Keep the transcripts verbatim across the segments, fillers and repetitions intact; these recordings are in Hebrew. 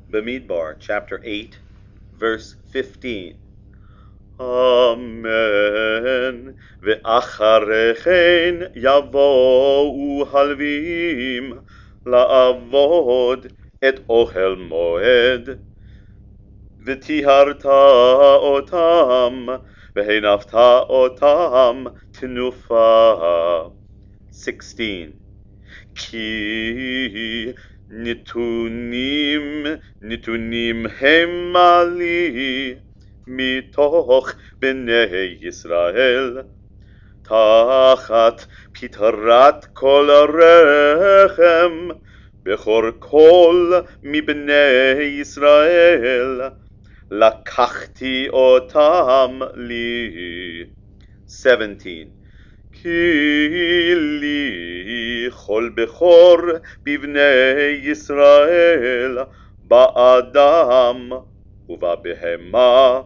Bamidbar, chapter eight, verse fifteen. Amen. ואחרי כן יבואו הלוויים לעבוד את אוהל מועד, וטיהרת אותם, והנפת אותם תנופה. sixteen. כי נתונים, נתונים המה לי מתוך בני ישראל, תחת פטרת כל רחם, בכור כל מבני ישראל, לקחתי אותם לי. seventeen. כי לי כל בכור בבני ישראל, באדם ובבהמה,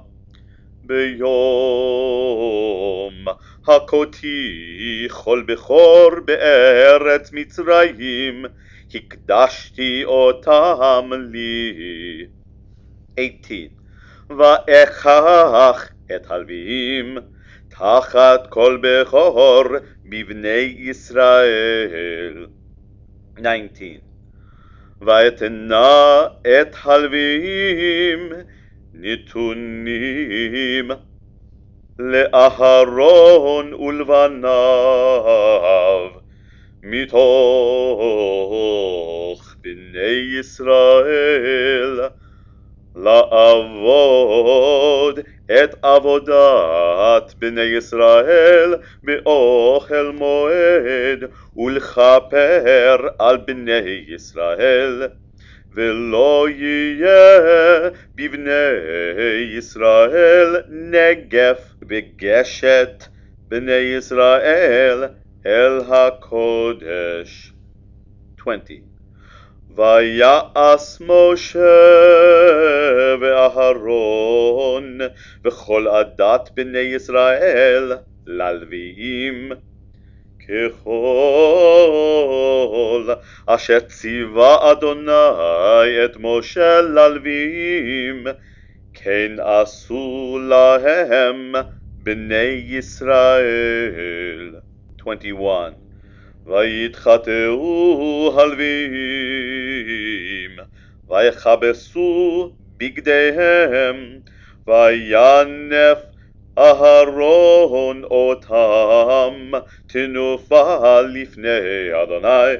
ביום הכותי כל בכור בארץ מצרים, הקדשתי אותם לי. eighteen. ואקח את הלוויים תחת כל בכור בבני ישראל. nineteen. ואתנה את הלוויים נתונים לאהרון ולבניו מתוך בני ישראל, לעבוד את עבודת בני ישראל באוהל מועד, ולכפר על בני ישראל. ולא יהיה בבני ישראל נגף בגשת בני ישראל אל הקודש. twenty. ויעש משה ואהרון וכל עדת בני ישראל ללוויים, ככל אשר ציווה אדוני את משה ללוויים, כן עשו להם בני ישראל. twenty-one. ויתחטאו הלוויים, ויכבסו בגדיהם, וינף אהרון אותם תנופה לפני אדוני,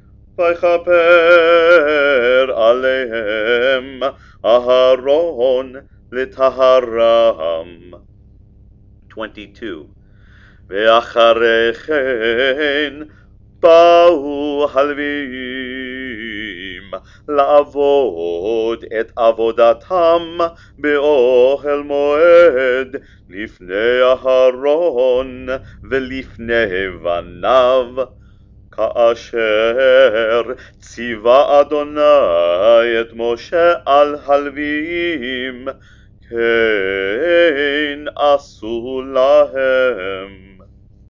ויכפר עליהם אהרון לטהרם. twenty-two. ואחרי כן באו הלוויים לעבוד את עבודתם באוהל מועד לפני אהרון ולפני בניו, כאשר ציווה אדוני את משה על הלוויים, כן עשו להם.